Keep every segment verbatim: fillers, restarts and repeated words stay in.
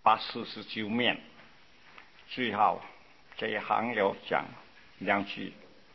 把四十九面，最后这一行要讲两句。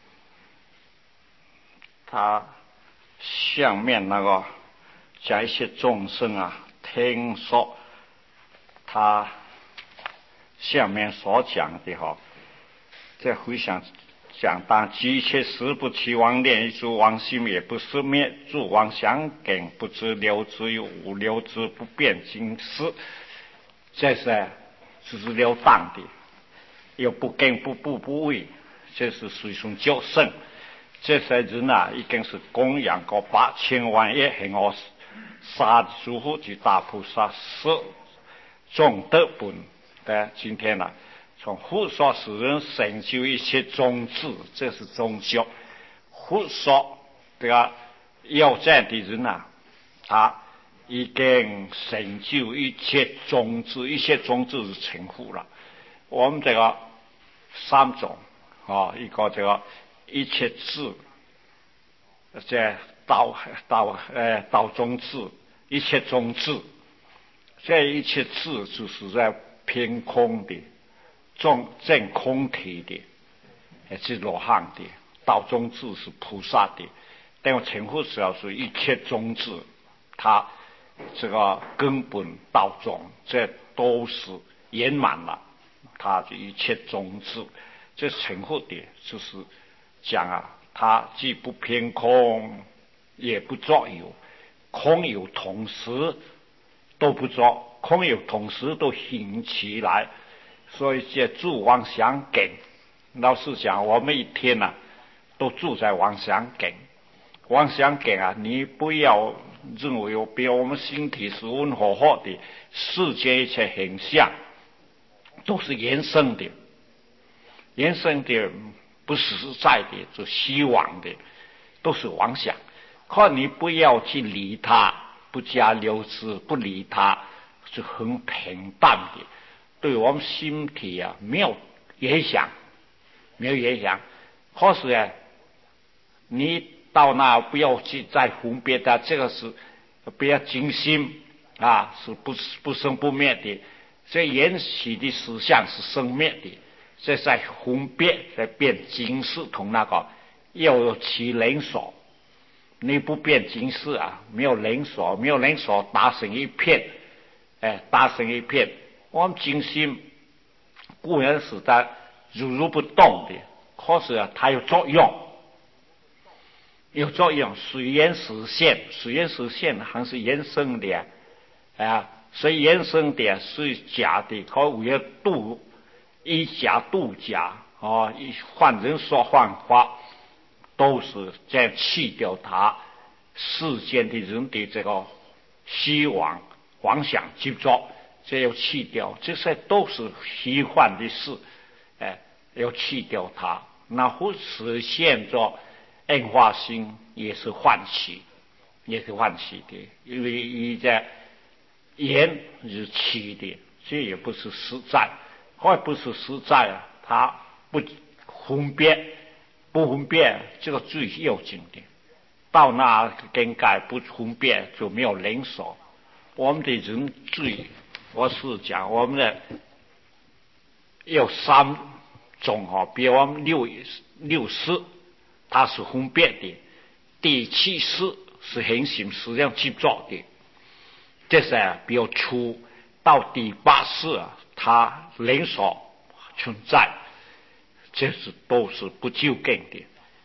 他下面那个讲一些众生啊，听说他下面所讲的哈，在回想讲当一切事不起妄念，诸妄心也不生灭，诸妄想根不知流之有无流之不变经事，这是只是流荡的，又不根不不不为，这是随从较胜。这些人啊，已经是供养过八千万亿恒河沙诸佛及大菩萨是众德本的。今天呢、啊，从佛说使人成就一切宗旨，这是宗教。佛说这个要这样的人啊，他已经成就一切宗旨，一切宗旨是成佛了。我们这个三种啊，一个这个。一切智，这道道呃道中智，一切中智，这一切智就是在偏空的，中正空体的，也是罗汉的。道中智是菩萨的，但我成佛是要是一切中智，它这个根本道中，这都是圆满了，它的一切中智，这成佛的就是。讲啊，它既不偏空，也不作有，空有同时都不作，空有同时都行起来，所以这住妄想根。老实讲，我们一天呢、啊，都住在妄想根。妄想根啊，你不要认为比如我们身体是温和和的，世间一切现象都是延伸的，延伸的。不实在的，就虚妄的，都是妄想。可你不要去理它，不加流之，不理它，是很平淡的。对我们身体啊，没有影响，没有影响。可是啊，你到那不要去再分别它，这个是不要精心啊，是不不生不灭的。这缘起的实相是生灭的。这在分别，在变精世同那个要有其连锁，你不变精世啊，没有连锁，没有连锁打成一片，哎，打成一片。我们精心固然是在如如不动的，可是啊，它有作用，有作用，随缘实现，随缘实现还是延伸的啊，所以延伸的是假的，可为了度。以假度假啊，以换人说换话，都是在去掉他世间的人的这个希望、妄想、执着，这要去掉，这些都是虚幻的事，哎，要去掉它。那或实现着恩化心，也是唤起，也是唤起的，因为一在言是起的，这也不是实在。或不是实在啊，他不分别，不分别这个最要紧的。到那更改不分别就没有连锁。我们的人最，我是讲我们的有三种哈，比如我们六六识，它是分别的；第七识是恒心实际上执着的，这是啊比较粗。到第八识啊。它连锁存在，这是都是不究竟的，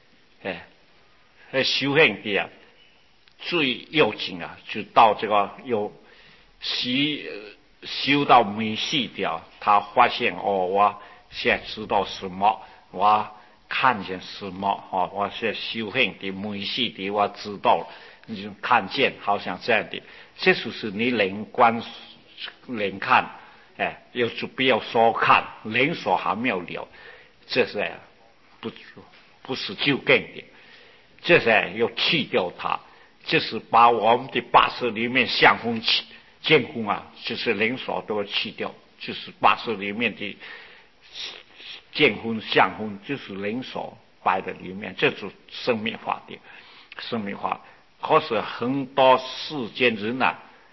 哎，修行的啊，最要紧啊，就到这个有修修到没细掉，他发现哦，我现在知道什么，我看见什么，哦，我现在修行的没细的，我知道了，你就看见，好像这样的，这就是你连观连看。哎，又就不要说看，连锁还没有了，这是不不是究竟的，这是要去掉它，就是把我们的八识里面相风见风啊，就是连锁都要去掉，就是八识里面的见风相风，就是连锁摆在里面，这是生命化的生命化。可是很多世间人啊，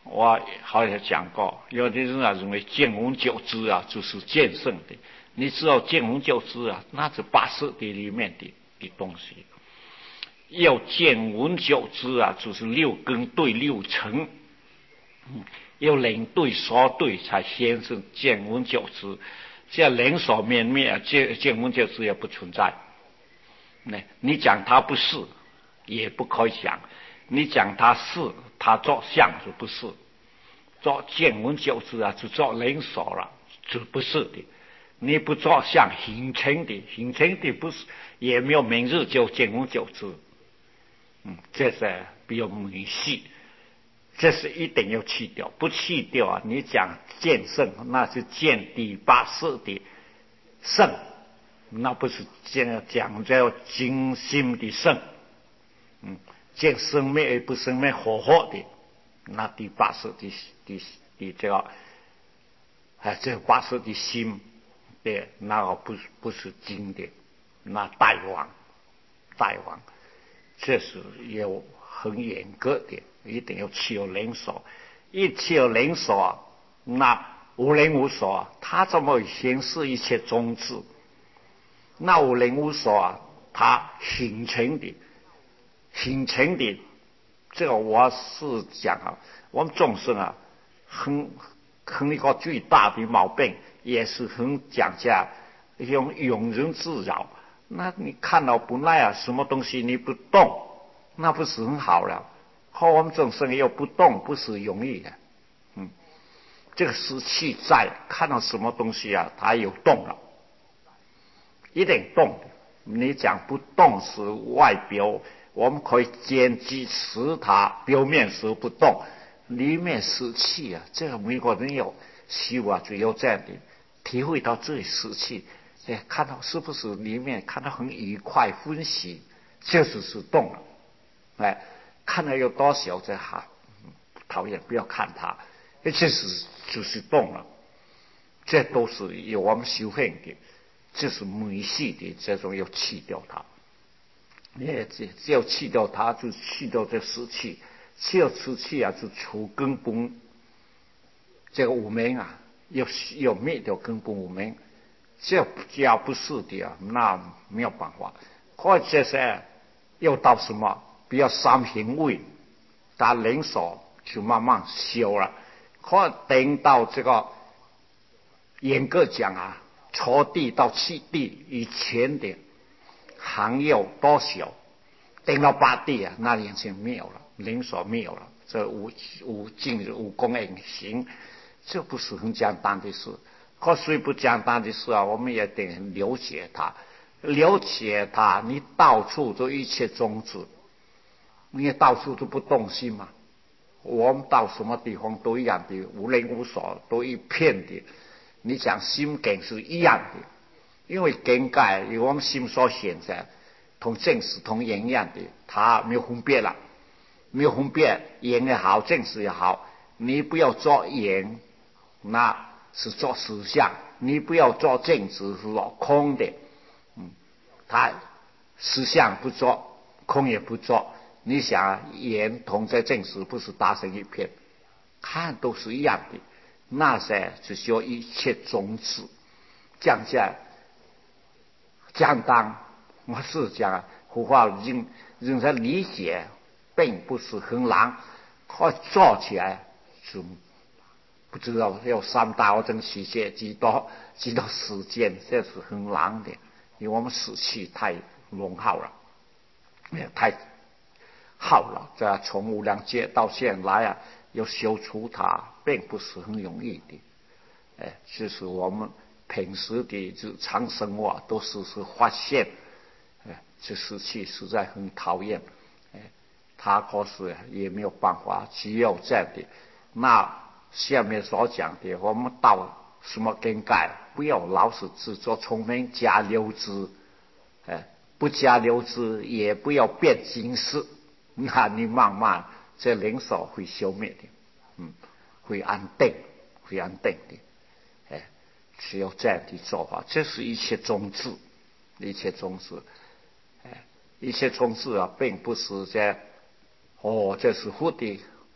我好像讲过，有的人啊认为见闻觉知啊就是见圣的，你知道见闻觉知啊，那是八识的里面的的东西。要见闻觉知啊，就是六根对六尘，嗯，要人对所对才显生见闻觉知。这人所面灭，见见闻觉知也不存在。那你讲它不是，也不可以讲；你讲它是，它做相就不是。做见闻觉知啊，就做人所了，就不是的。你不做相形成的，形成的不是，也没有明日就见闻觉知。嗯，这是比较迷信，这是一定要去掉，不去掉啊！你讲见圣，那是见第八识的圣，那不是讲讲叫精心的圣。嗯，见生灭而不生灭活活的，那第八识的的的这个，哎，这八识的心的那个不是不是经的，那大王大王。这是有很严格的，一定要持有灵所。一持有灵所，那无灵无所，它怎么显示一切宗旨？那无灵无所，它形成的，形成的，这个我是讲啊，我们众生啊，很很一个最大的毛病，也是很讲价，用庸人自扰。那你看到不耐啊，什么东西你不动，那不是很好了？和我们众生又不动，不是容易的。嗯，这个湿气在，看到什么东西啊，它有动了，一定动。你讲不动是外表，我们可以坚持持它，表面是不动，里面湿气啊，这个美国人有修啊，就有这样的体会到这里湿气。哎，看到是不是里面看到很愉快欢喜，就是是动了。哎，看到有多少在哈讨厌，不要看它，这是就是动了。这都是有我们修行的，这是迷信的这种要去掉它。也只只要去掉它，就去掉这湿气，去掉湿气啊，就除根本这个无明啊，要要灭掉根本无明。这要不是的啊，那没有办法。或者是又到什么，比较三品位，打灵所就慢慢修了。或等到这个严格讲啊，初地到七地以前的行有多少，等到八地啊，那已经没有了，灵所没有了。这无无尽无功隐行，这不是很简单的事。可虽不简单的事啊，我们也得了解它，了解它，你到处都一切宗旨，你到处都不动心嘛。我们到什么地方都一样的，无灵无所，都一片的。你讲心境是一样的，因为境界由我们心所显在，同正实同言一样的，它没有分别了，没有分别，言也好，正实也好，你不要做言，那是做实相，你不要做正直，是做空的。嗯，他实相不做，空也不做。你想言同在正实，不是达成一片，看都是一样的。那些只需要一切种子降下简单，我是讲胡话人人在理解，并不是很难，可做起来是。不知道要三大或者期间几多几多时间，这是很难的，因为我们死气太浓耗了，也太耗了。这从无量劫到现来啊，要修除它，并不是很容易的。哎，就是我们平时的日常生活都时时发现，哎，这死气实在很讨厌。哎，他可是也没有办法，只有这样的那。下面所讲的，我们到什么境界，不要老是自作聪明加溜之，哎，不加溜之，也不要变形式，那你慢慢这灵所会消灭的，嗯，会安定，会安定的，哎，只有这样的做法，这是一切宗旨，一切宗旨，哎，一切宗旨啊，并不是在哦，这是佛的。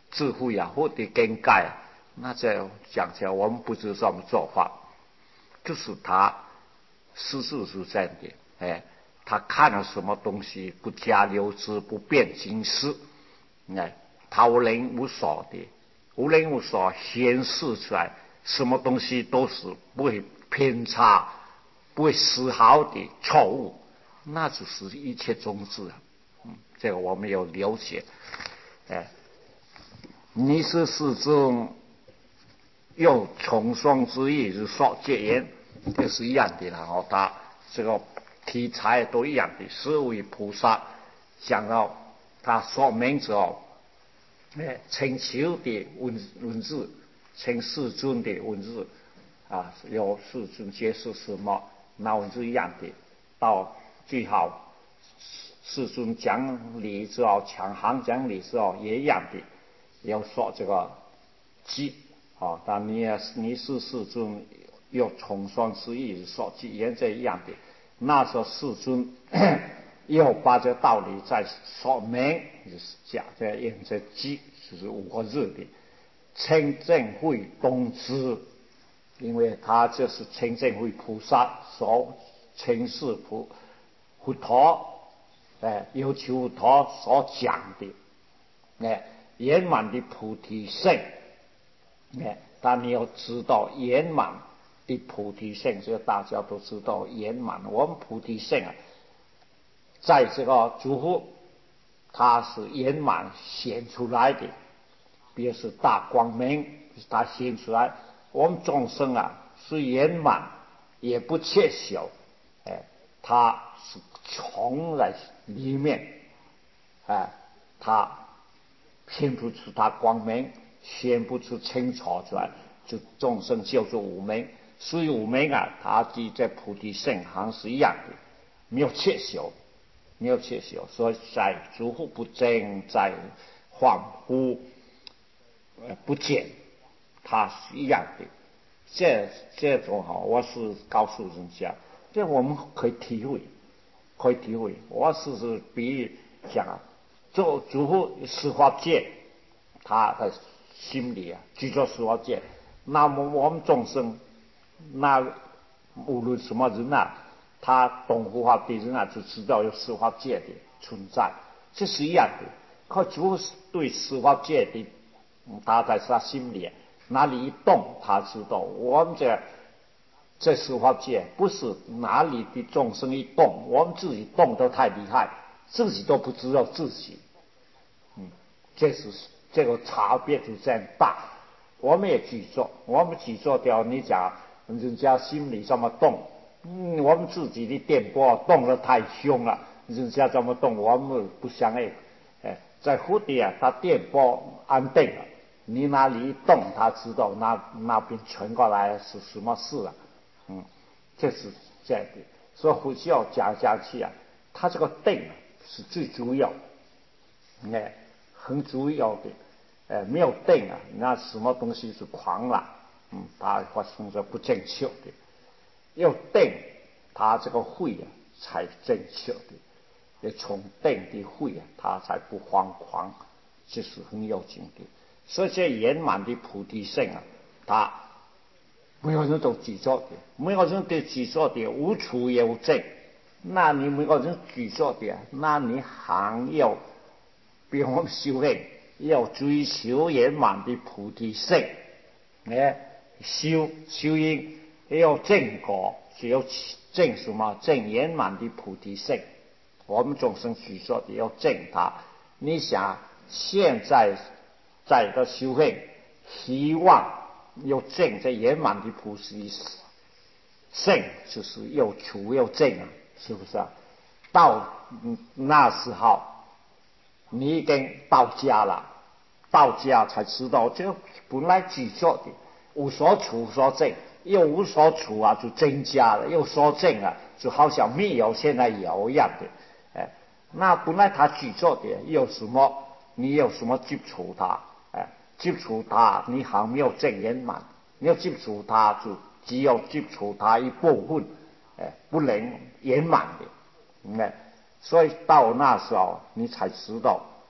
智慧啊，或者更改，那这讲起来我们不知什么做法，就是他事实是这样的，哎，他看了什么东西不加流之，不变形式，哎，他无人无所的，无人无所显示出来，什么东西都是不会偏差，不会丝毫的错误，那就是一切宗旨啊。嗯，这个我们要了解。哎，你是始终有重双之意，是说戒言，这是一样的啦。哦，他这个题材都一样的，是为菩萨讲到他说明之后，哎，请求的文文字，请世尊的文字啊，有世尊解释什么，那文字一样的，到最后世尊讲理之后，强行讲理之后也一样的，要说这个机啊，但你也你是世尊有重双之意说机，也这一样的。那时候世尊又把这道理再说明，就是讲这用这机就是五个字的清净慧东知，因为他就是清净慧菩萨所请示菩佛陀，哎，要求佛陀所讲的，哎，圆满的菩提性，哎，但你要知道圆满的菩提性，这个大家都知道圆满。我们菩提性啊，在这个诸佛，它是圆满显出来的，比如是大光明，它显出来。我们众生啊，是圆满也不切小，哎，它是从在里面，哎，它显不出它光明，显不出清楚出来，就众生叫做无明。所以无明啊，它的在菩提性行是一样的，没有切小，没有切小，所以在诸佛不正，在恍惚呃不见，它是一样的。这这种哈，我是告诉人家，这我们可以体会，可以体会。我是是比喻讲，做诸佛十法界，他的心里啊，具足十法界。那么我们众生，那无论什么人啊，他懂佛法的人啊，就知道有十法界的存在，这是一样的。可诸佛对十法界的，他在他心里。哪里一动，他知道。我们这这十法界不是哪里的众生一动，我们自己动都太厉害，自己都不知道自己。嗯，这是这个差别就这样大。我们也举作，我们举作掉，你讲人家心里这么动，嗯，我们自己的电波动得太凶了，人家这么动，我们不相应。哎，在蝴蝶啊，它电波安定了。你哪里一动，他知道那那边传过来是什么事了，嗯，这是这样的。所以佛教讲讲起啊，他这个定是最主要，哎，很主要的，哎，没有定啊，那什么东西是狂了，嗯，它发生着不正确的。要定，他这个慧啊才正确的，也从定的慧啊，他才不慌狂，这是很要紧的。所以这圆满的菩提性啊，他每个人都举作的，每个人都举作的，无处有证。那你每个人举作的，那你还要比我们修行要追求圆满的菩提性，哎，修修因要正果，就要正什么？正圆满的菩提性。我们众生举作的要正它。你想现在在的修行，希望要证这圆满的菩提性，就是要求要证啊，是不是啊？到那时候，你已经到家了，到家才知道，这本来举作的无所处所证，又无所处啊，就增加了；又所证啊，就好像没有现在有一样的。哎，那本来他举作的有什么？你有什么接触他？哎，接触他，你还没有正圆满。你要接触他，就只有接触他一部分，哎，不能圆满的。哎，所以到那时候你才知道，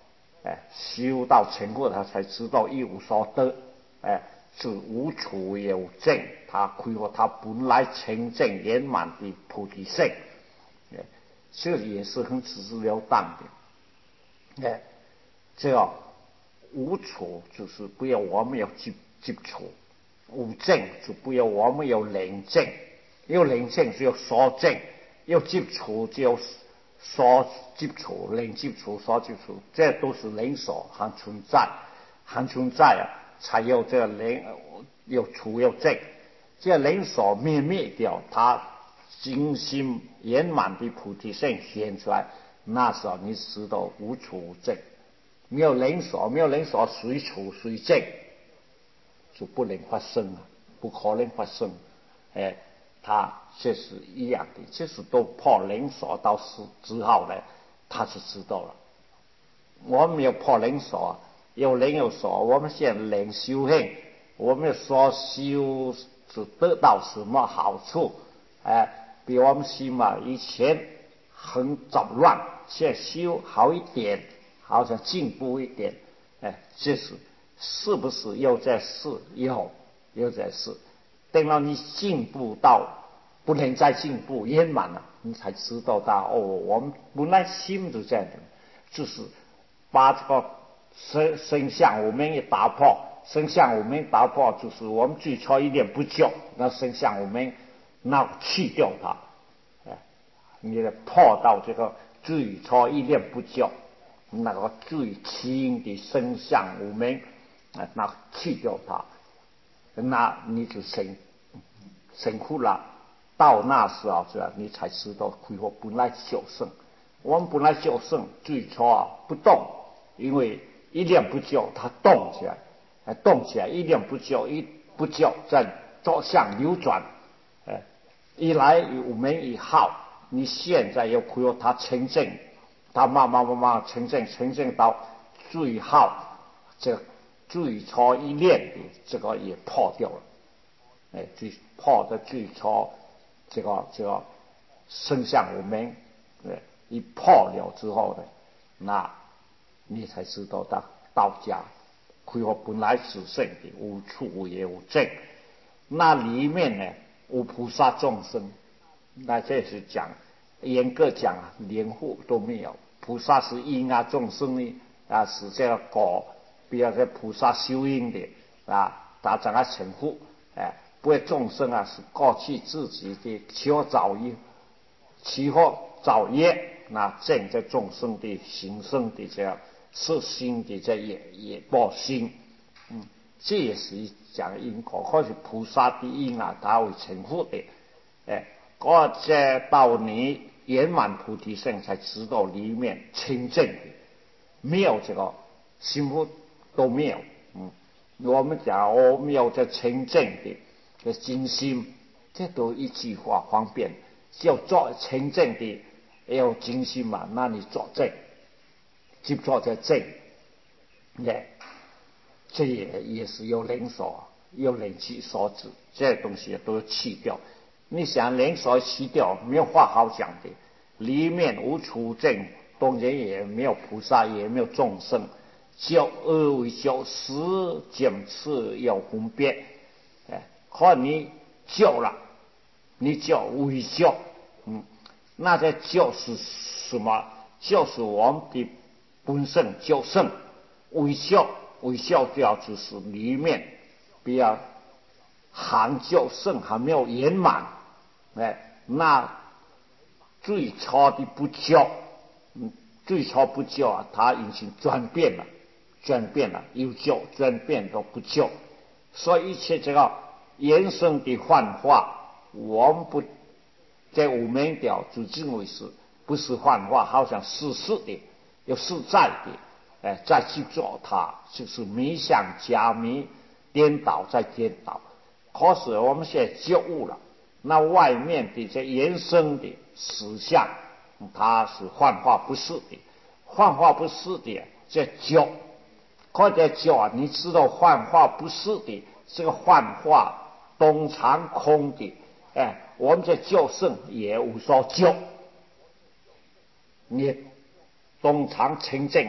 哎，修到成佛，他才知道一无所得，哎，是无处有证，他恢复他本来清净圆满的菩提性，哎，这也是很直截了当的，哎，这个无处就是不要我们要接接触，无证就不要我们要领证，要领证就要所证，要接触就要所接触，领接触所接触，这都是灵所还存在，还存在啊，才有这个灵有处有证，这灵所灭灭掉，它精心圆满的菩提性显出来，那时候你知道无处无证，没有灵所，没有灵所随处随证，就不能发生了，不可能发生，哎。他这是一样的，这是都破灵所到时之后呢，他就知道了。我们要破灵所，有灵有所，我们现在灵修行，我们所修是得到什么好处？哎，比我们心嘛以前很杂乱，现在修好一点，好像进步一点。哎，这是是不是又在试？有，又在试。等到你进步到不能再进步圆满了，你才知道到哦，我们本来心就这样的，就是把这个身身相我们也打破，身相我们打破，就是我们最初一念不觉，那身相我们那去掉它，哎，你得破到这个最初一念不觉，那个最轻的身相我们啊，那去掉它。那你就辛辛苦了，到那时候是吧？你才知道恢复本来就圣。我们本来就圣，最初啊不动，因为一念不觉，它动起来，动起来，一念不觉，一不觉在左向流转，哎，一来我们一好，你现在要恢复它清净，它慢慢慢慢清净，清净到最后这。最初一念的这个也破掉了，哎，最破的最初这个这个生相我们，对，一破了之后呢，那你才知道到道家恢复本来是圣的，无处也无证，那里面呢无菩萨众生，那这是讲严格讲啊，连护都没有，菩萨是因啊，众生呢啊是这个果。比如说菩萨修因的啊，他怎样成佛？哎，不会众生啊是过去自己的起火造业，起火造业，那正在众生的行生的这样色心的这业业报心，嗯，这也是讲因果，或是菩萨的因啊，他会成佛的，哎，或者到你圆满菩提性才知道里面清净的，没有这个心佛。都没有，嗯，我们讲我们要在清净的的精心，这都一句话方便，要做清净的要精心嘛，那你做正，接做在正，哎，这也也是有灵所，有灵气所指，这些东西都要去掉。你想灵所去掉，没有话好讲的，里面无处正，当然也没有菩萨，也没有众生。教恶为教，实检次要分别，哎，看你教了，你教为教，嗯，那这教是什么？教是我们的本身教圣，为教为教教就是里面比较含教圣还没有圆满，哎，那最初的不教，嗯，最初不教啊，它已经转变了。转变了，有救转变都不救，所以一切这个延伸的幻化，我们不在无明掉就认为是不是幻化，好像是是的，有实在的，哎，再去做它，就是迷想假迷，颠倒再颠倒。可是我们现在觉悟了，那外面的这延伸的实相，它是幻化不是的，幻化不是的，这觉。或者叫你知道幻化不是的，这个幻化东常空的，哎，我们这教圣也无所教，你东常清净，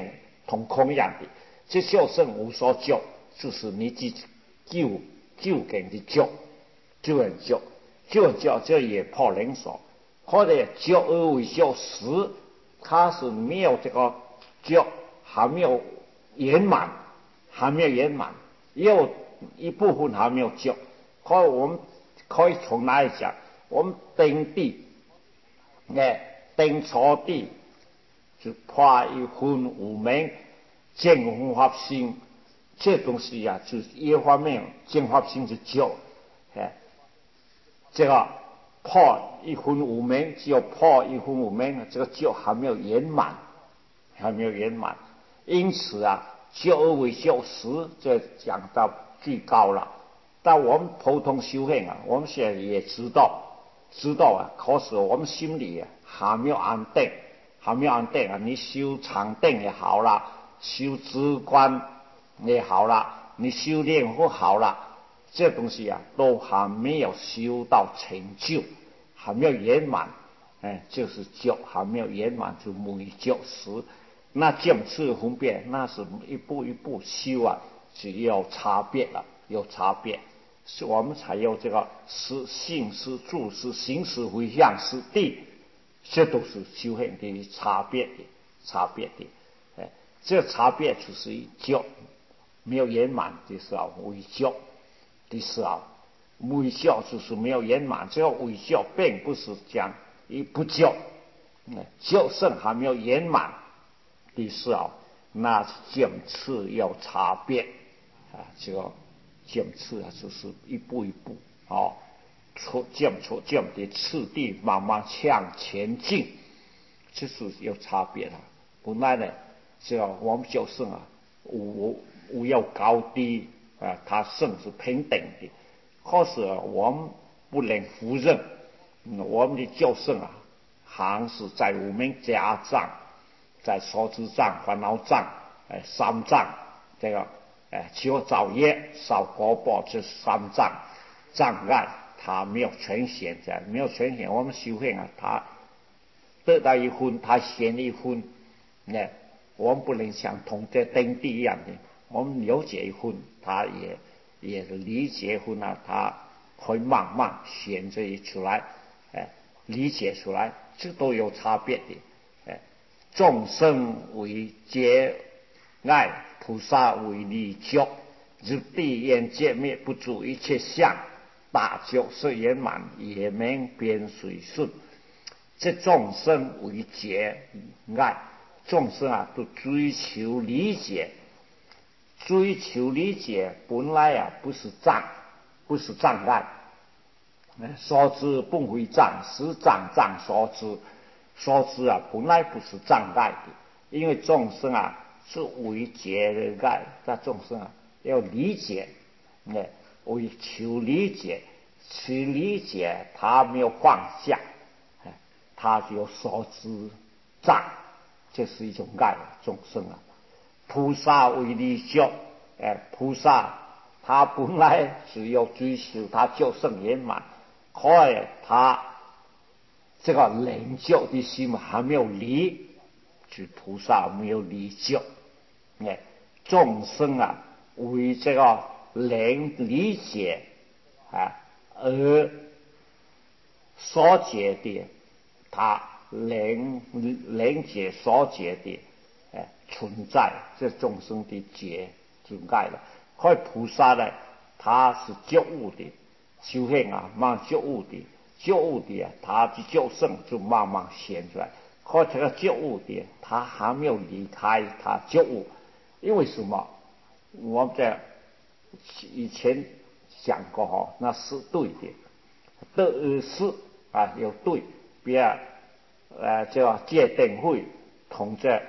同空样的。这小圣无所救，就是你去救救给的救，救人救，救人救，这也破灵所。或者救而为救时，它是没有这个救，还没有圆满，还没有圆满，也有一部分还没有救。可我们可以从哪里讲？我们登地，哎，登初地就破一分无明，见分法性，这东西呀、啊，就是一方面见法性是救，哎，这个破一分无明，只有破一分无明，这个救还没有圆满，还没有圆满。因此啊，救而为救时，这讲到最高了。但我们普通修行啊，我们现在也知道。知道啊，可是我们心里啊还没有安定，还没有安定啊。你修禅定也好啦，修止观也好啦，你修炼或好啦，这东西啊都还没有修到成就，还没有圆满，哎，就是觉还没有圆满就没觉时。那渐次分别，那是一步一步修啊，只有差别了，有差别。是我们才有这个识性识住识行识回向识地，这都是修行的差别的差别的。哎，这差别就是觉没有圆满的时候为觉的时候，微笑就是没有圆满。这个微笑并不是讲一不觉，觉圣还没有圆满的时候，那渐次有差别啊，这个。渐次啊，就是一步一步，哦，错渐错渐的次第，慢慢向前进，这是有差别的。本来呢，这个我们教圣啊，无无有高低啊，它圣是平等的。可是、啊、我们不能否认，嗯、我们的教圣啊，还是在我们家障，在所知障、烦恼障、哎三障这个。哎，求造业、少果报这三障障碍，它没有全显在，没有全显。我们修行啊，他得到一分，他显一分。哎，我们不能像同这登地一样的，我们了解一分，他也也理解一分啊，他会慢慢显这出来，哎，理解出来，这都有差别的。哎，众生为皆爱。菩萨为利觉，入地眼界灭不住一切相，大觉是圆满，也明边随顺。这众生为劫爱，众生啊都追求理解，追求理解本来啊不是障，不是障碍。所知不为障，是障障所知。所知啊本来不是障碍的，因为众生啊。是为解爱，在众生啊要理解，哎，为求理解，求理解他没有放下，哎，他就所知障，这是一种爱众生啊。菩萨为利觉，哎，菩萨他本来只要追求他就圣圆满，可是他这个领觉的心还没有离，就菩萨没有理觉。哎，众生啊，为这个能理解啊而所解的，他能能解所解的，哎，存在这众生的解存在了。可菩萨呢，他是觉悟的，修行啊，慢慢觉悟的，觉悟的啊，他的觉圣就慢慢显出来。可这个觉悟的，他还没有离开他觉悟。因为什么？我们在以前讲过哈，那是对的，得是啊有对，比如呃叫戒定慧同这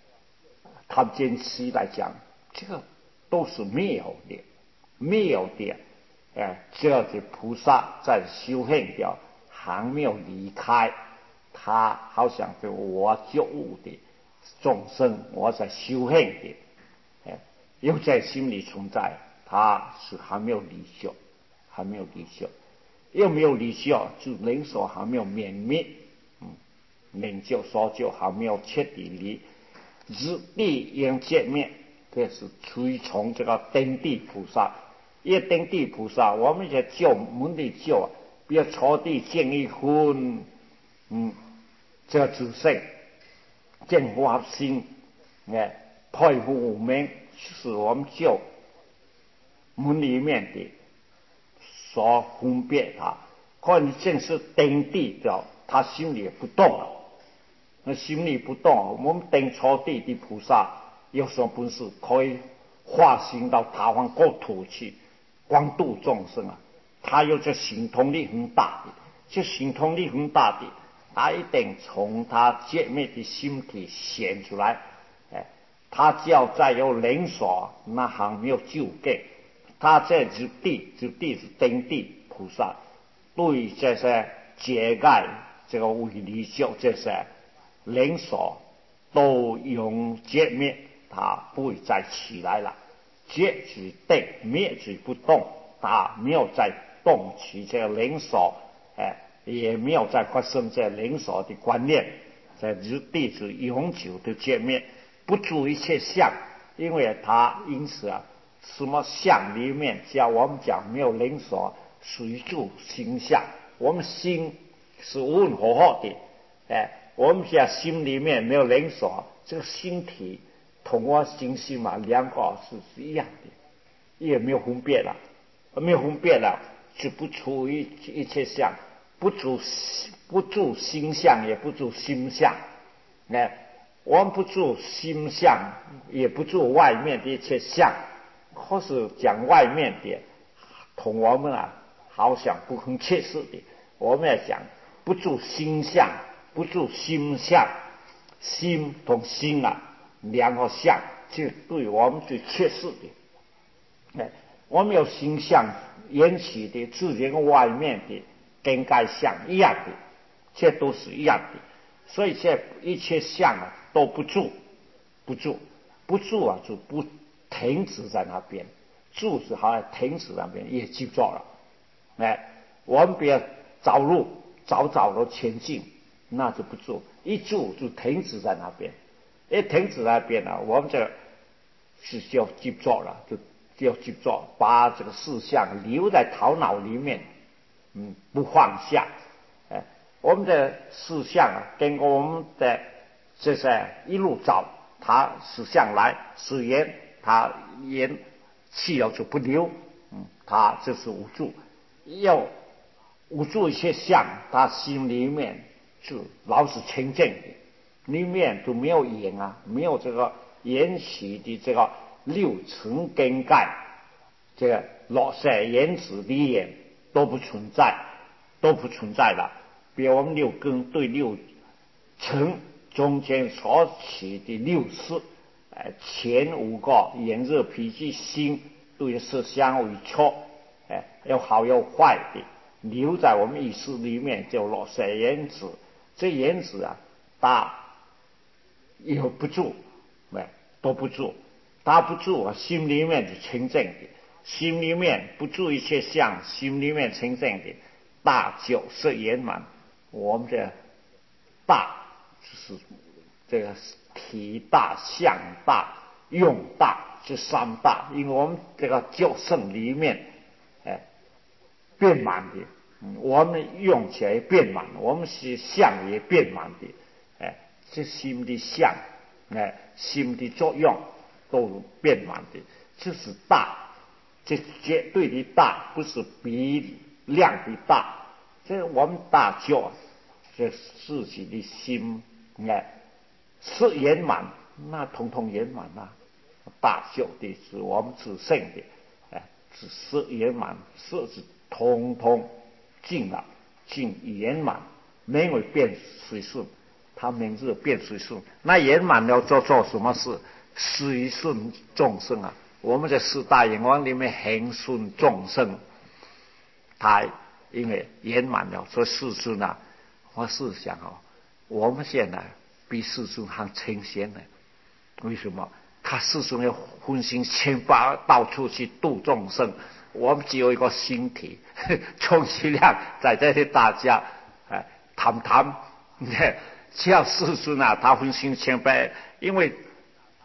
tham监期来讲，这个都是妙的，妙的，哎，只要是菩萨在修行掉，还没有离开，他好像是我觉悟的众生，我在修行的。又在心里存在，他是还没有离修，还没有离修，又没有离修，就灵所还没有泯灭，嗯，灵就所就还没有彻底离， 日地应见面，这是推崇这个登地菩萨。一登地菩萨，我们在教门里教啊，不要朝地见一分，嗯，这个主圣见花心，哎，佩服我们，是我们教门里面的所分别他。看你正是登地的，他心里不动了，那心里不动，我们登朝地的菩萨有什么本事可以化身到他方国土去？光度众生啊，他有这行通力很大的，这行通力很大的，他一定从他界面的心体显出来。哎，他只要再有灵所，那还没有救给。他这入地，入地是登地菩萨，对这些解盖这个为理修这些灵所都用界面，他不会再起来了。觉只定，灭只不动，他没有再动起这个灵所，哎，也没有再发生这灵所的观念，在日地是永久的界面，不住一切相，因为他因此啊，什么相里面，只要我们讲没有灵所，属于住心相，我们心是无论合合的，哎，我们讲心里面没有灵所，这个心体。同我心性嘛，两个是是一样的，也没有分别了，没有分别了，就不出一一切相，不住不住心相，也不住心相。哎，我们不住心相，也不住外面的一切相，或是讲外面的，同我们啊，好像不很切实的。我们要讲不住心相，不住心相，心同心啊。两个相就对我们最切实的，哎，我们有形象引起的自己跟外面的跟该相一样的，这都是一样的，所以这一切相啊都不住，不住，不住啊就不停止在那边，住是好像停止那边也记住了，哎，我们不要找路，早早的前进，那就不住，一住就停止在那边。一停止那边呢，我们这是要记住了，就要记住，把这个事项留在头脑里面，嗯，不放下。哎，我们的事项啊，跟我们的这些一路找，他事项来，事言他言气了就不留，嗯，他就是无助，要无助一些相，他心里面就老是清净的。里面都没有眼啊，没有这个引起的这个六尘根盖，这个落色言子的眼都不存在，都不存在了。比如我们六根对六尘中间所起的六识，哎，前五个炎热脾气心对色香味触，哎，有好有坏的，留在我们意识里面叫落色言子。这言子啊，大。有不住，哎，都不住，打不住啊！心里面是清净的，心里面不住一切相，心里面清净的，大九色圆满。我们的大就是这个体大、相大、用大，这三大，因为我们这个九圣里面，哎，变满的，嗯，我们用起来变满，我们是相也变满的，哎。这心的相，哎，心的作用都变满的，这是大，这绝对的大，不是比量的大。这我们大觉，这自己的心，哎，是圆满，那统统圆满啊！大觉的是我们自性的，哎，是是圆满，是是统统尽了，尽圆满，没有变随顺。他名字变随顺，那圆满了做做什么事？随顺众生啊！我们在四大愿望里面恒顺众生，他因为圆满了，所以世尊呢，我是想哦，我们现在比世尊还清闲呢。为什么？他世尊要分心千八到处去度众生，我们只有一个心体，充其量在这里大家哎谈谈。只要世尊啊，他分心千百，因为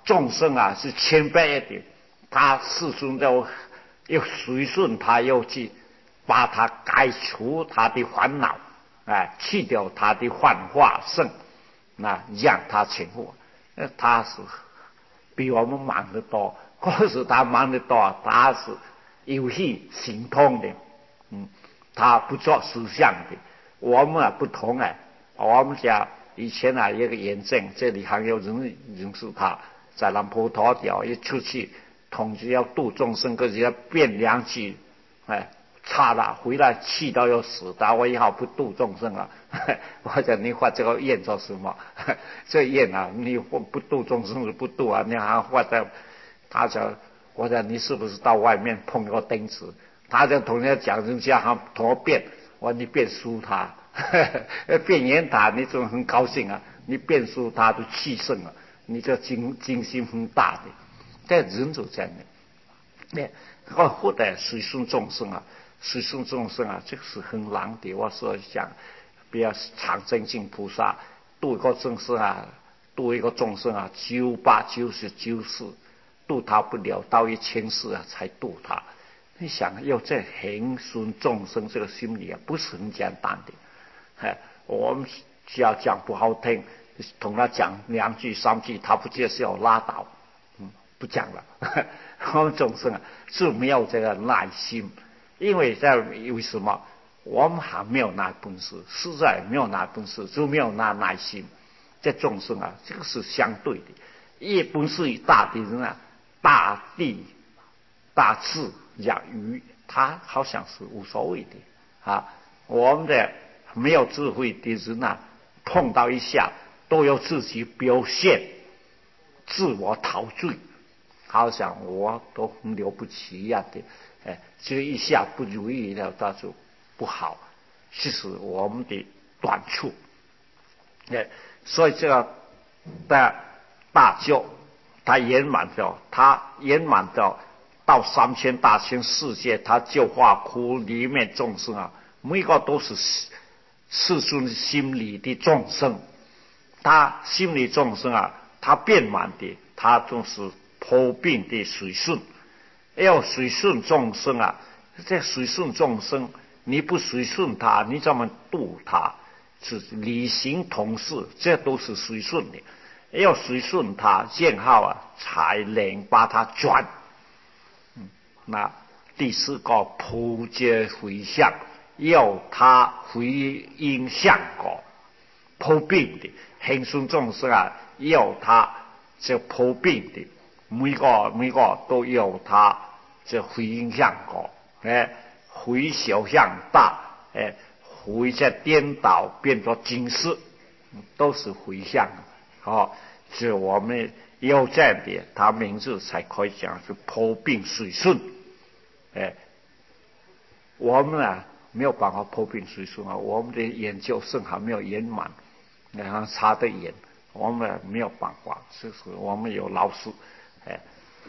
众生啊是谦卑一点，他世尊就又随顺他，又去把他改除他的烦恼，哎，去掉他的幻化圣，那让他成佛。那他是比我们忙得多，可是他忙得多，他是有系行通的，嗯，他不做实相的。我们啊不同哎，我们家以前啊一个验证，这里还有人认识他，在南坡头条一出去，统计要度众生，可是要变良气，哎，差了回来气到要死，打我以后不度众生了。我讲你发这个愿做什么？这愿啊，你不度众生是不度啊，你还发在，他讲，我讲你是不是到外面碰个钉子？他就同人家讲人家还同我变，我说你变输他，变严他，你总很高兴啊，你变输他都气盛了，你这精精心很大的，这人就这样的，那或者随顺众生啊，随顺众生啊，这个是很难的。我所讲，比如常真净菩萨度一个众生啊，度一个众生啊，九八九十九世度他不了，到一千世啊才度他。你想要这恒顺众生这个心理啊，不是很简单的。哎，我们只要讲不好听，同他讲两句三句，他不接受拉倒，嗯，不讲了。我们众生啊是没有这个耐心，因为在为什么我们还没有那本事，实在没有那本事，就没有那耐心。这众生啊，这个是相对的，一本事大的人啊，大地大智养鱼，他好像是无所谓的啊。我们的没有智慧的人啊，碰到一下都要自己表现，自我陶醉，好像我都很了不起一样的。哎，这一下不如意了，那就不好，这是我们的短处。哎，所以这个的大教，它圆满的，它圆满的。到三千大千世界，他教化苦里面众生啊，每个都是世尊心里的众生。他心里众生啊，他变满的，他就是破病的随顺。要随顺众生啊，这随顺众生，你不随顺他，你怎么度他？是理行同事，这都是随顺的。要随顺他，然后啊，才能把他转。那第四个普皆回向，要他回应相果，破病的恒顺众生啊，要他这破病的，每个每个都要他这回应相果，哎，回小向大，哎，回这颠倒变作精实，都是回向，哦，是我们有这样的，他名字才可以讲是破病随顺。哎，我们啊没有办法破病随顺啊，我们的研究生还没有圆满，然后差得远，我们没有办法，就是我们有老师，哎，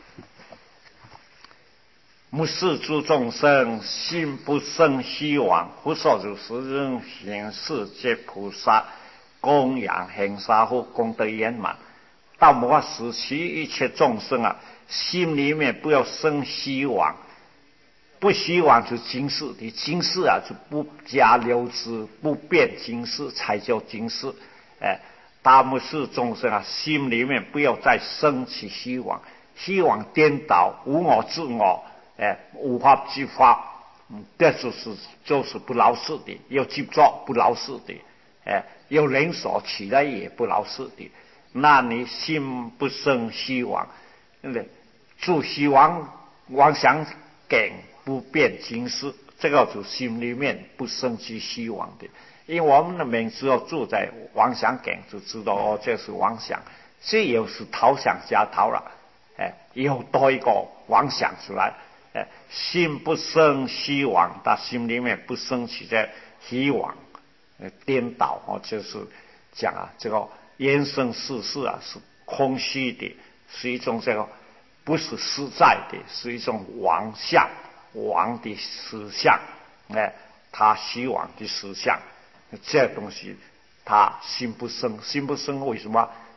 目视诸众生，心不生希望，不说如是人行世界菩萨供养恒沙后功德圆满。到某个时期，一切众生啊，心里面不要生希望。不希望就今世的今世啊，就不加流之，不变今世才叫今世。哎，大目视众生啊，心里面不要再生起希望，希望颠倒，无我自我，哎，无法激发，嗯，这就是就是不老实的，要执着不老实的，哎，有人所起来也不老实的，那你心不生希望，住希望妄想感。不变今世，这个就心里面不生起希望的，因为我们的名字要住在妄想感，就知道哦，这是妄想，这又是逃想加逃了，哎，又多一个妄想出来，哎，心不生希望，他心里面不生起这希望，呃，颠倒哦，就是讲啊，这个人生世事啊是空虚的，是一种这个不是实在的，是一种妄想。妄的思想，哎，他希望的思想，这东西他心不生，心不生为什么？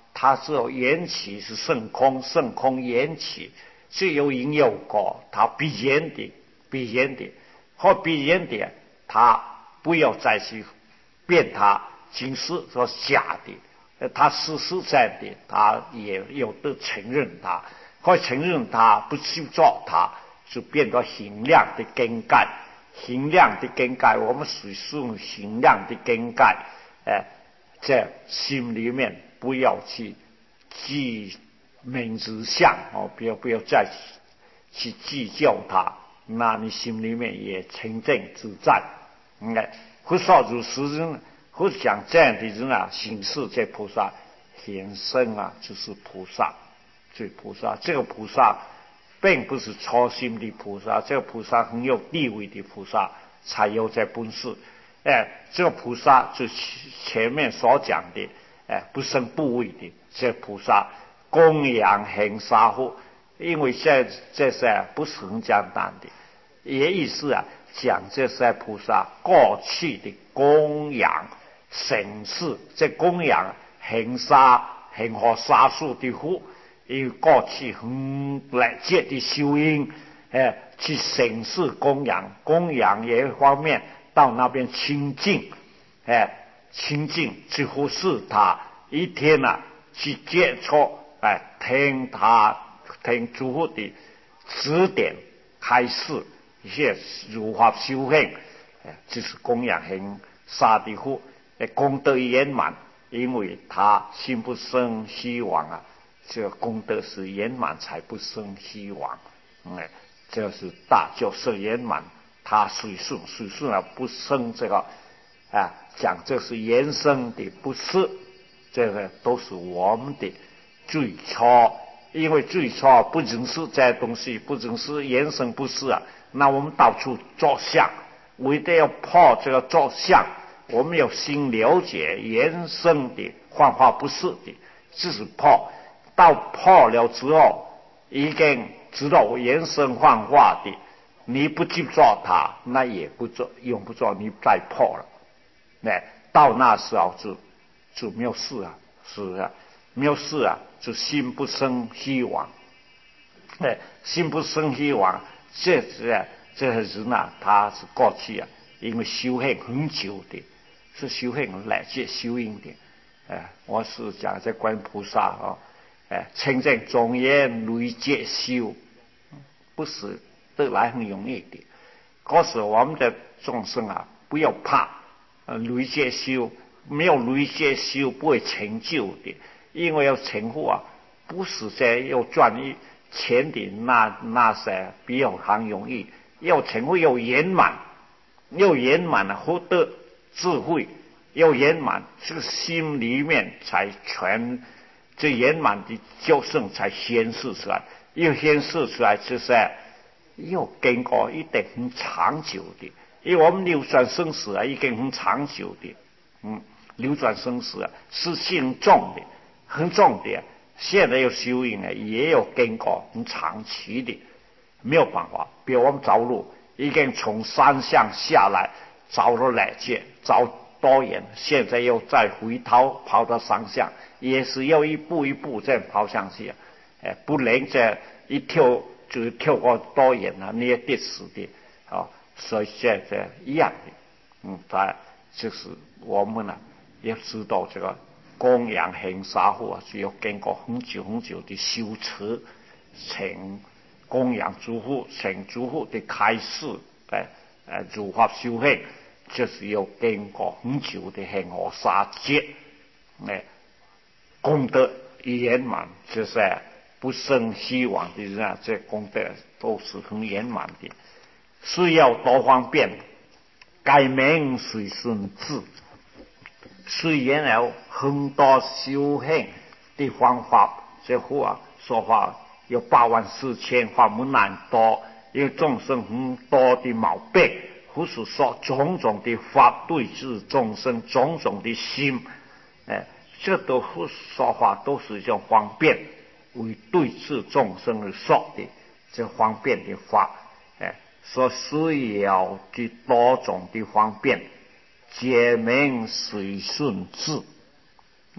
它是有缘起，是圣空，圣空缘起，是有因有果，它必然的，必然的，或必然的，它不要再去变它，今世说假的，它实实在的，它也有的承认它，或承认它，不去做它，就变得衡量的更改，衡量的更改，我们属于用衡量的更改，哎，在心里面不要去记名字相哦，不要不要再去计较它，那你心里面也清净自在。嗯，或少如是人，或讲这样的人啊，行事在菩萨显身啊，就是菩萨，这菩萨，这个菩萨并不是超心的菩萨，这个菩萨很有地位的菩萨才有这本事。哎，这个菩萨就前面所讲的，哎，不生不畏的这菩萨，供养恒沙护，因为这这些不是很简单的，也意思啊，讲这些菩萨过去的供养神事，这供养恒沙恒河沙数的护，因为过去很来接的修因，哎，去审视供养，供养也一方面到那边清净，哎，清净几乎是他一天啊去接触，哎，听他听诸佛的指点开示，一些如法修行，哎，就是供养很沙的佛，哎，功德圆满，因为他心不生希望啊。这个功德是圆满才不生希望，哎，这是大就是圆满，它随顺随顺啊不生这个啊，讲这是延伸的，不是这个都是我们的最初，因为最初不仅是这东西，不仅是延伸不是啊，那我们到处做相，为了要破这个做相，我们要先了解延伸的幻化不是的，这是破。到破了之后，已经知道延伸幻化的，你不去做它，那也不做，用不着你再破了。那到那时候就就没有事啊，是不是？没有事啊，就心不生希望。哎，心不生希望，这这这些人啊，他是过去啊，因为修行很久的，是修行来接修行的。哎，我是讲这观菩萨啊。哎，清净庄严累劫修，不是得来很容易的。可是我们的众生啊，不要怕，呃，累劫修没有累劫修不会成就的，因为要成佛啊，不是在要赚钱的那那些比较很容易，要成佛要圆满，要圆满了获得智慧，要圆满，这个心里面才全。这圆满的教圣才显示出来，又显示出来就是又经过一定很长久的，因为我们流转生死啊，已经很长久的，嗯，流转生死啊是很重的，很重的。现在有修行啊，也有经过很长期的，没有办法。比如我们走路，已经从山上下来，走了两界，走多远，现在又再回头跑到山上。也是要一步一步这样跑上去，哎，不能这一跳就跳过多远了，你也跌死的啊、哦！所以现在一样的，嗯，它就是我们呢、啊，要知道这个供养恒沙护啊，是要经过很久很久的修持，成供养诸佛，成诸佛的开示，哎，呃，如法修行，就是要经过很久的恒河沙劫，哎。功德圆满，就是不生希望的人啊，这功德都是很圆满的。需要多方便，改名随顺治。虽然有很多修行的方法，这话说法有八万四千法门难多，因为众生很多的毛病，或是说种种的法对治众生，种种的心，哎。这都说法都是一种方便，为对治众生而说的这方便的法，哎，所需要的多种的方便，皆名随顺治。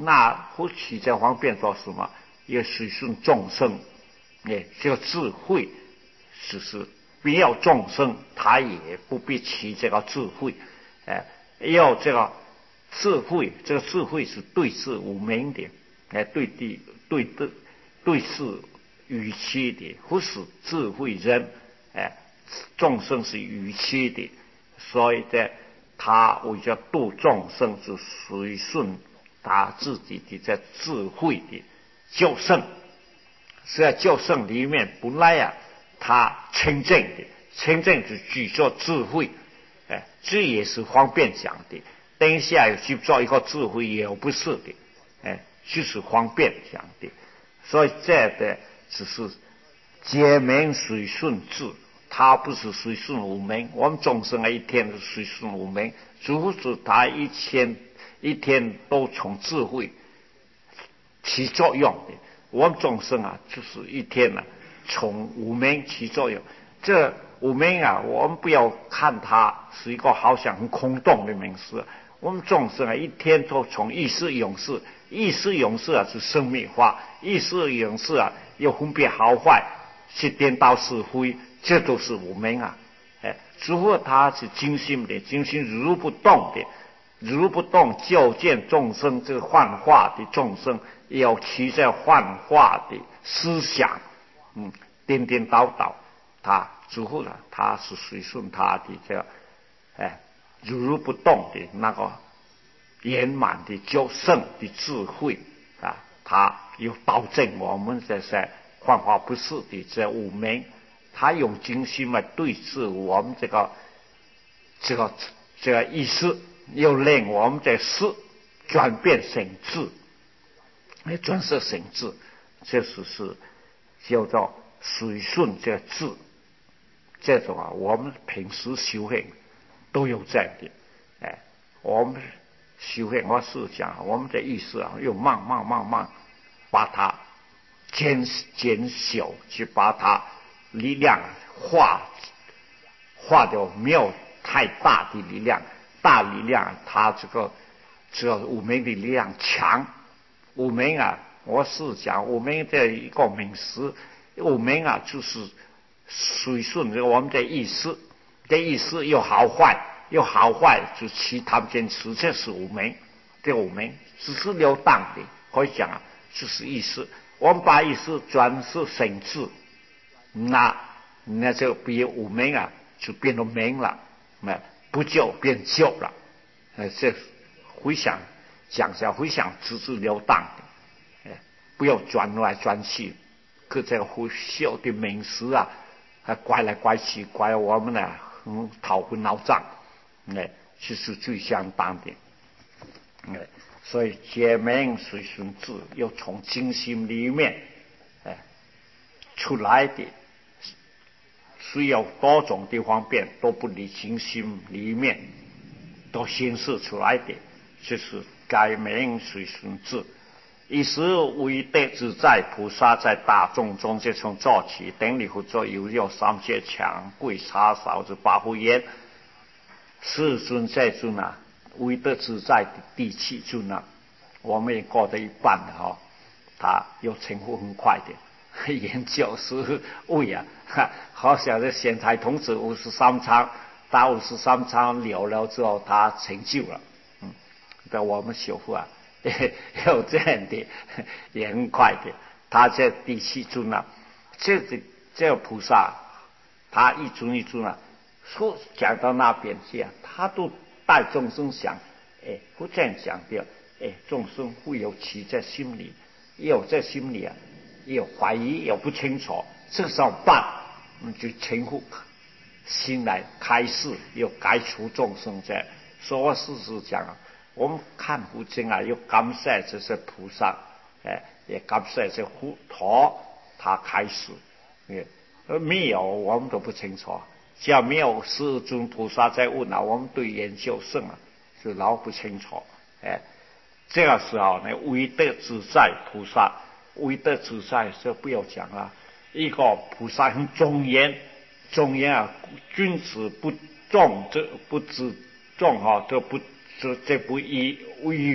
那夫妻在方便做什么？也随顺众生，哎，这个智慧，只是不要众生，他也不必起这个智慧，哎，要这个智慧，这个智慧是对事无明的，哎，对地对对对事语气的，不是智慧人，哎，众生是语气的，所以在他为了度众生，是随顺他自己的在智慧的救生，是在救生里面本来啊，他清净的，清净就具作智慧，哎，这也是方便讲的。等一下有去做一个智慧也不是的，哎，就是方便讲的。所以这的只是解明随顺智，他不是随顺无明。我们众生啊，一天是随顺无明，如是他一天一天都从智慧起作用的。我们众生啊，就是一天啊从无明起作用。这无明啊，我们不要看它是一个好像很空洞的名词。我们众生啊，一天都从意识永识，意识永识啊是生命化，意识永识啊又分别好坏，是颠倒是非，这都是无明啊。哎，只不过它是精心的，精心如不动的，如不动就见众生这个幻化的众生，要起在幻化的思想，嗯，颠颠倒倒，他之后呢，他是随顺他的这个，哎。如如不动的那个圆满的较胜的智慧啊，他又保证我们这些幻化不是的这无明，他用精心来对治我们这个这个这个意识，又令我们的事转变成智，来转色成智，这是是叫做随顺这个智。这种啊，我们平时修行都有这样的，哎，我们修行，我是讲我们的意思啊，又慢慢慢慢把它减减小，去把它力量化化掉，没有太大的力量，大力量它这个这个无明的力量强，无明啊，我是讲无明的一个名词，无明啊就是随顺着我们的意思，这意思又好坏，又好坏就其他间词，这是无明，这无明只是流荡的，可以讲啊，就是意思。我们把意思转是成智，那那就比无明啊，就变成明了，那不救变救了，呃，这回想讲下回想只是流荡的，不要转来转去，可这个会小的名词啊。还拐来拐去，拐我们呢，嗯，头昏脑胀，哎，这是最相当的，哎，所以解明随顺智，又从精心里面，哎，出来的，虽有多种的方便，都不离精心里面都显示出来的，就是解明随顺智。一时为德自在菩萨在大众中就从做起，等你合作有有三界强贵叉少之八福言，世尊这尊啊，为德自在的第七尊啊，我们也过得一半了哈、哦，他又成乎很快的，研究是为啊，好像这贤才童子五十三章，打五十三章了了之后，他成就了，嗯，在我们修复啊。有这样的也很快的，他这第七尊啊，这个这个菩萨，他一尊一尊啊，说讲到那边去啊，他都带众生想，哎，不这样讲的，哎，众生会有起在心里，有在心里啊，有怀疑，有不清楚，这个时候办，我们就称呼心来开示，又改除众生在，说事实讲啊。我们看佛经啊，又感谢这些菩萨，哎，也感谢这佛陀，他开始，呃，没有我们都不清楚。只要没有世尊菩萨在问啊，我们对研究圣啊，就老不清楚。哎，这个时候呢，唯德自在菩萨，唯德自在就不要讲了。一个菩萨很庄严，庄严啊，君子不重这不知重哈，都不。这这不以为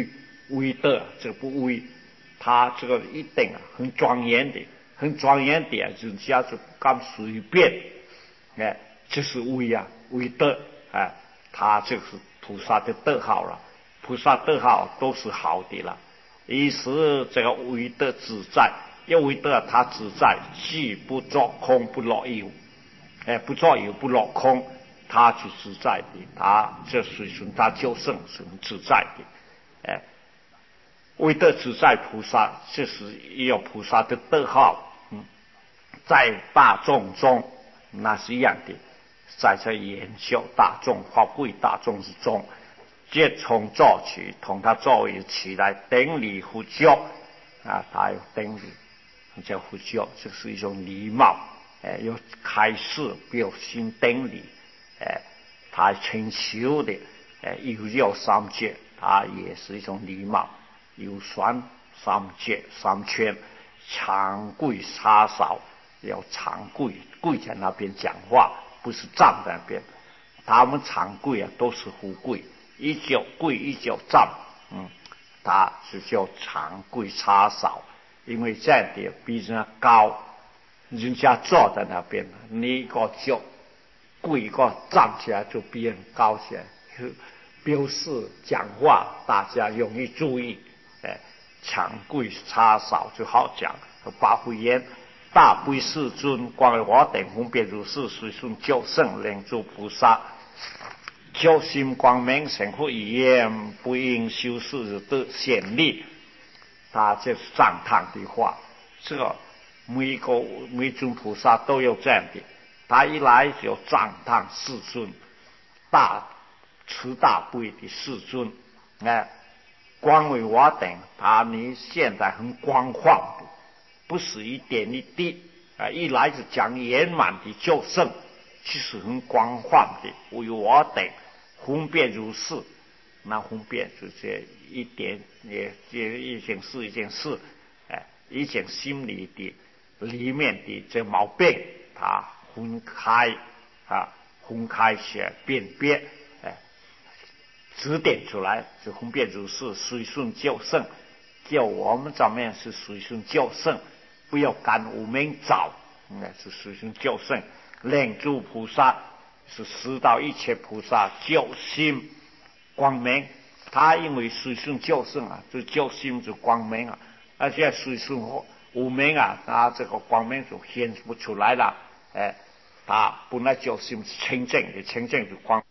威德，这不威，他这个一定啊很庄严的，很庄严的，人家就不敢随便，哎，这是威啊，威德，哎，他这是菩萨的德号了，菩萨德号都是好的了，意思这个威德自在，因为德他自在，既不作空不落有，哎，不作有不落空。他是自在的，他这随顺他救生是很自在的，哎，为德自在菩萨，这是有菩萨的德号，嗯，在大众中那是一样的，在这研究大众、法会大众之中，皆从做起，同他作为起来顶礼呼叫啊，他有顶礼，叫呼叫，这是一种礼貌，哎，有开示表心顶礼。哎，他请求的，哎，有要三节，他也是一种礼貌，有算三节三圈，长跪叉少，要长跪跪在那边讲话，不是站在那边。他们长跪啊，都是胡跪，一脚跪一脚站，嗯，他是叫长跪叉少，因为这样的比人家高，人家坐在那边，你一个脚。跪个站起来就比人高起来，表示讲话大家容易注意。哎，长跪叉少就好讲。八会言大悲世尊，光华等分别如是，随顺救圣灵诸菩萨，救心光明神佛语言，不应修饰的显力。他这是赞叹的话，这个每个每尊菩萨都有这样的。他一来就赞叹世尊，大慈大悲的世尊，哎，光为我等，他你现在很光晃的，不是一点一滴啊，一来就讲圆满的救圣，其实很光晃的，为我等分别如是，那分别就是一点也也一件事一件事，哎，一件心里的里面的这毛病，他。分开啊，分开些辨别，哎，指点出来就分别如是，随顺救圣。叫我们这面是随顺救圣，不要赶无名找，那是随顺救圣。令诸菩萨是十到一切菩萨救心光明，他因为随顺救圣啊，就救心就光明啊，而且随顺无名啊，他这个光明就显不出来了，哎。他本来救心是清净的，清净就光。